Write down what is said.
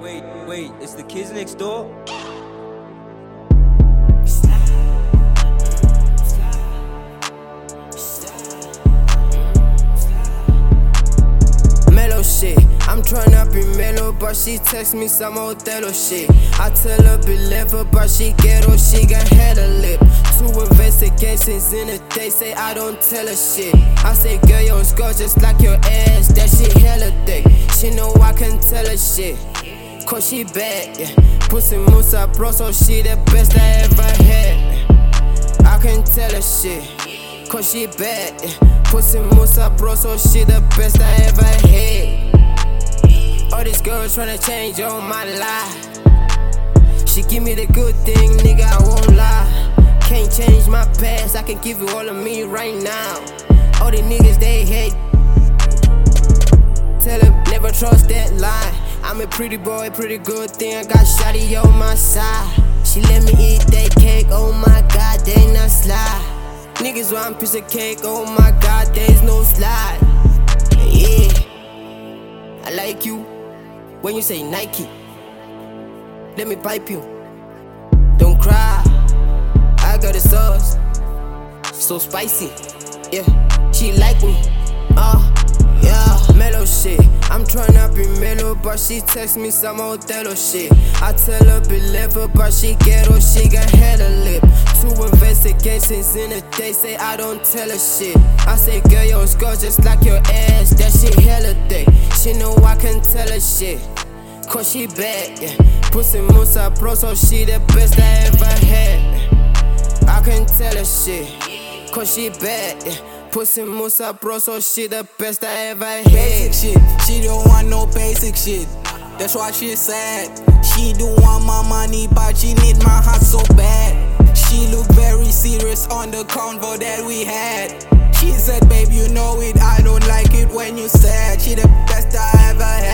Wait, it's the kids next door? Mellow shit, I'm tryna be mellow, but she text me some Othello shit. I tell her believe her, but she ghetto, she got hella lip. 2 investigations in a day, say I don't tell her shit. I say girl, your skull just like your ass, that shit hella thick. She know I can tell her shit, cause she bad, yeah. Pussy Musa bro, so she the best I ever had. I can tell her shit, cause she bad, yeah. Pussy Musa bro, so she the best I ever had. All these girls tryna change on my life. She give me the good thing, nigga, I won't lie. Can't change my past, I can give you all of me right now. All these niggas, they hate. Tell them, never trust that lie. I'm a pretty boy, pretty good thing, I got shawty on my side. She let me eat that cake, oh my god, they not slide. Niggas want piece of cake, oh my god, there's no slide. Yeah, I like you when you say Nike. Let me pipe you, don't cry, I got the sauce, so spicy. Yeah, she like me, yeah. Mellow shit, I'm tryna be mellow, but she text me some Othello shit. I tell her believe her, but she ghetto, she got hella lip. 2 investigations in a day, say I don't tell her shit. I say girl, your skull just like your ass, that shit hella thick. She know I can tell her shit, cause she bad, yeah. Pussy Musa bro, so she the best I ever had. I can tell her shit, cause she bad, yeah. Pussy Musa bro, so she the best I ever had. Basic shit, she don't want no basic shit. That's why she sad. She do want my money, but she need my heart so bad. She look very serious on the convo that we had. She said, babe, you know it, I don't like it when you sad. She the best I ever had.